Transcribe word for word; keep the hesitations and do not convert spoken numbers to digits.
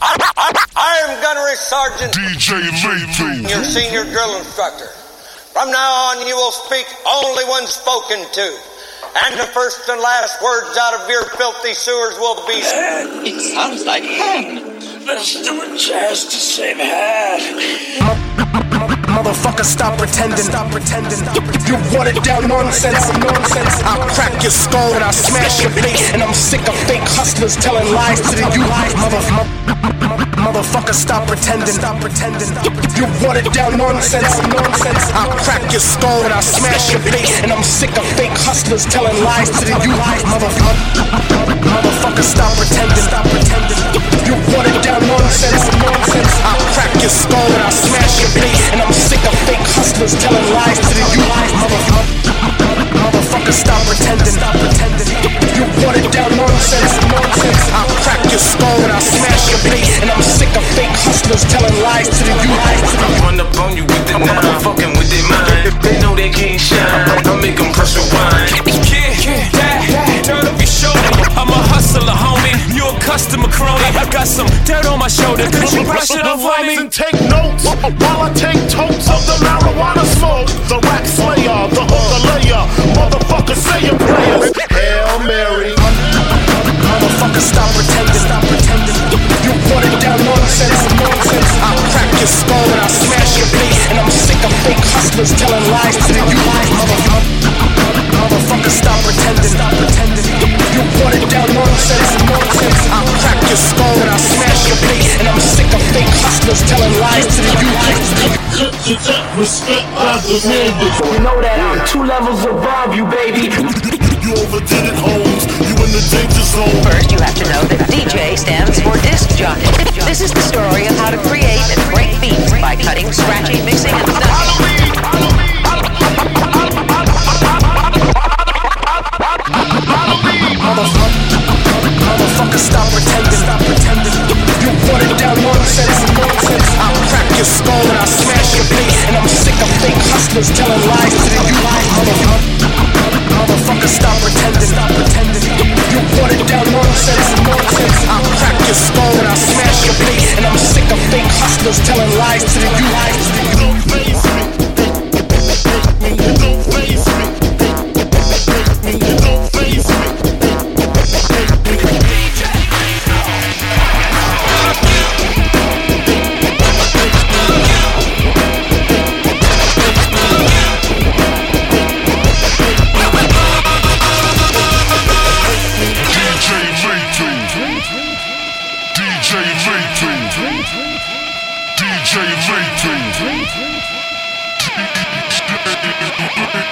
I'm Gunnery Sergeant D J Mayfield, your senior drill instructor. From now on, you will speak only when spoken to. And the first and last words out of your filthy sewers will be... It sounds like Han. Let's do a jazz to save Han. Motherfucker, stop pretending. Stop pretending. You watered down nonsense. Nonsense. I'll crack your skull and I'll smash your face. And I'm sick of fake hustlers telling lies to the youth. Mother, motherfucker, stop pretending. Stop pretending. You watered down nonsense. Nonsense. I'll crack your skull and I'll smash your face. And I'm sick of fake hustlers telling lies to the youth. Mother, motherfucker, stop pretending. Stop pretending. You watered down nonsense. Nonsense. I'll crack your skull and I'll smash your face. And I'm sick of fake hustlers telling lies to the youth. Motherfucker, stop pretending. Stop pretending. You watered down nonsense. Nonsense. I'll crack your skull and I'll smash your face. And I'm sick of fake hustlers telling lies to the youth. I run up on you with the nine, fucking with their mind. They know they can't shine, I make them press rewind. Kid, dad, turn up your shoulder. I'm a hustler, homie. You a customer crony. I got some dirt on my shoulder. Could you brush it off on me? and take notes while I take totes of the marijuana smoke. The rack slayer, the hooker layer, motherfucker say your prayers. Hail Mary. Motherfucker, stop pretending. Stop pretending. You watered down nonsense. Nonsense. I'll crack your skull and I'll smash your face. And I'm sick of fake hustlers telling lies to the youth. Motherfucker, stop pretending. Stop pretending. You watered down nonsense. Nonsense. I'll crack your skull and I'll smash your face. And I'm sick of fake hustlers telling lies to the youth. Respect by the neighbors. You know that I'm two levels above you, baby. You overdid it, Holmes. You in the danger zone. First, you have to know that D J stands for disc jockey. This is the story of how to create and break beats by cutting, scratching, mixing, and stuffing. Motherfucker, stop pretending. Stop pretending. You watered down nonsense. Nonsense. I'll crack your skull and I'll smash your face. And I'm sick of fake hustlers telling lies to the youth. Motherfucker, stop pretending. Stop pretending. You watered down nonsense. Nonsense. I'll crack your skull and I'll smash your face. And I'm sick of fake hustlers telling lies to the youth. Don't face me. Don't face me. Don't face me. D J Mayfield.